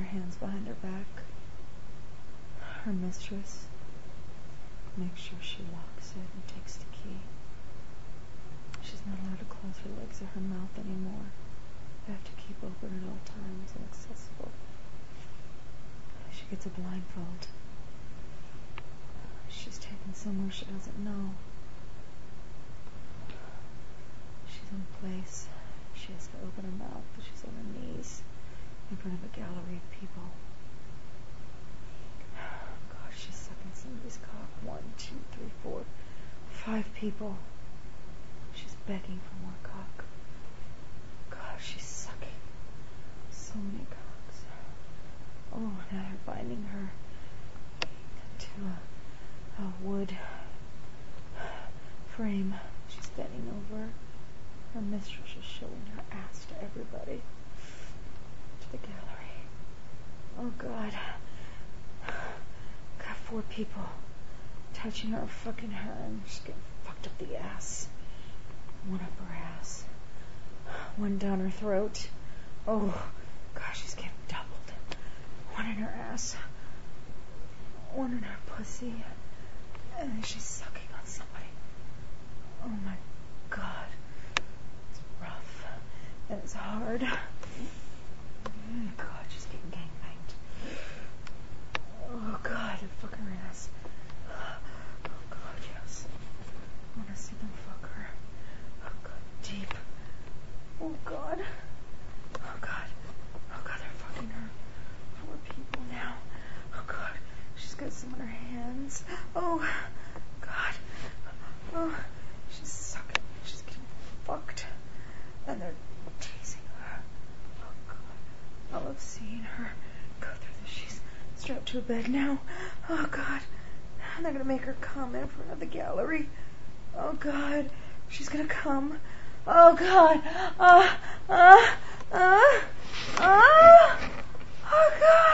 hands behind her back. Her mistress makes sure she locks it and takes the key. She's not allowed to close her legs or her mouth anymore. They have to keep open at all times and accessible. She gets a blindfold. She's taken somewhere she doesn't know. She's in place. She has to open her mouth, but she's on her knees in front of a gallery of people. God, she's sucking somebody's cock. 1, 2, 3, 4, 5 people. She's begging for more cock. God, she's sucking so many cocks. Oh, now they're binding her to a wood frame. She's bending over. Her mistress is showing her ass to everybody. To the gallery. Oh, God. Got 4 people touching her, fucking her, and she's getting fucked up the ass. 1 up her ass. 1 down her throat. Oh, gosh, she's getting doubled. 1 in her ass. 1 in her pussy. And then she's sucking on somebody. Oh, my God. It's rough. And it's hard. God, she's getting gangbanged. Oh, God, they're fucking her ass. Oh, God, yes. I want to see them fuck her. Oh, God, deep. Oh, God. Oh, God. Oh, God, they're fucking her. 4 people now. Oh, God. She's got some on her hands. Oh, God. Oh, she's sucking. She's getting fucked. And they're teasing her. Oh, God. I love seeing her go through this. She's strapped to a bed now. Oh, God. And they're going to make her come in front of the gallery. Oh, God. She's going to come. Oh, God. Oh, God.